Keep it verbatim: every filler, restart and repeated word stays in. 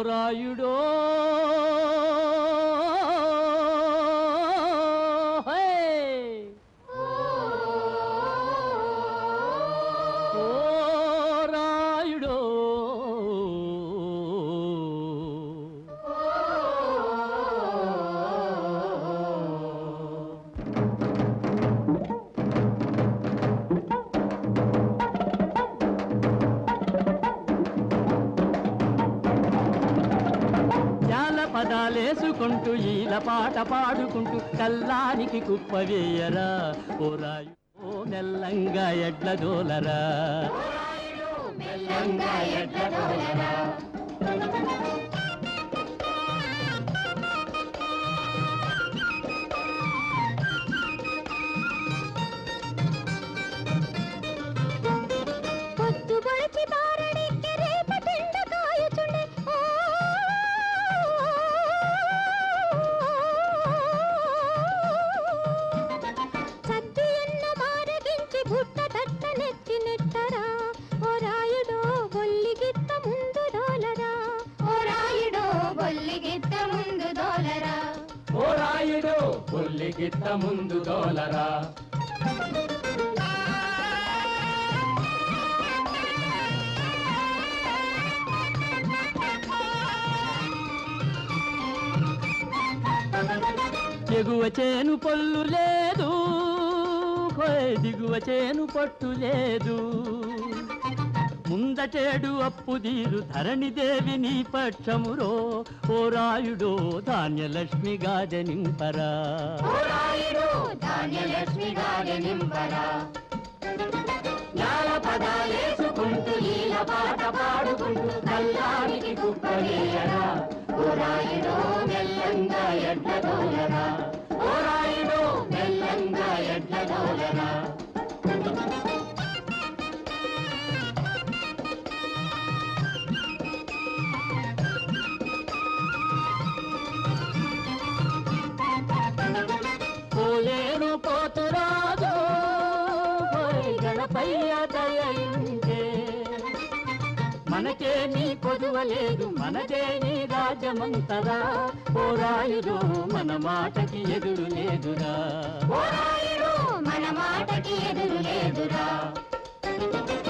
రాయుడో పదాలేసుకుంటూ ఈల పాట పాడుకుంటూ కల్లానికి కుప్పవేయరా ఓ రాయు ఓ మెల్లంగా ఎడ్ల దోలరా మెల్లంగా ఎడ్ల దోలరా గిత్త ముందు దోలరా ఎగువ చేను పొల్లు లేదు దిగువ చేను పట్టు లేదు ముందటేడు అప్పుదీరు ధరణిదేవి నీ పక్షమురో ఓ రాయుడో ధాన్యలక్ష్మి గాజనింపరా పదాలేసుకుంటూ ఈల పాట పాడుకుంటూ కల్లానికి కుప్పవేయరా ఓ రాయుడో మెల్లంగా ఎడ్ల దోలరా ఓ రాయుడో మెల్లంగా ఎడ్ల దోలరా పోలేను పోతురాజు గణపయ్య దయించే మనకే నీ కొదువలేదు మనదే నీ రాజమంతరా ఓ రాయుడు మన మాటకి ఎదురు లేదురా ఓ రాయుడు మన మాటకి ఎదురు లేదురా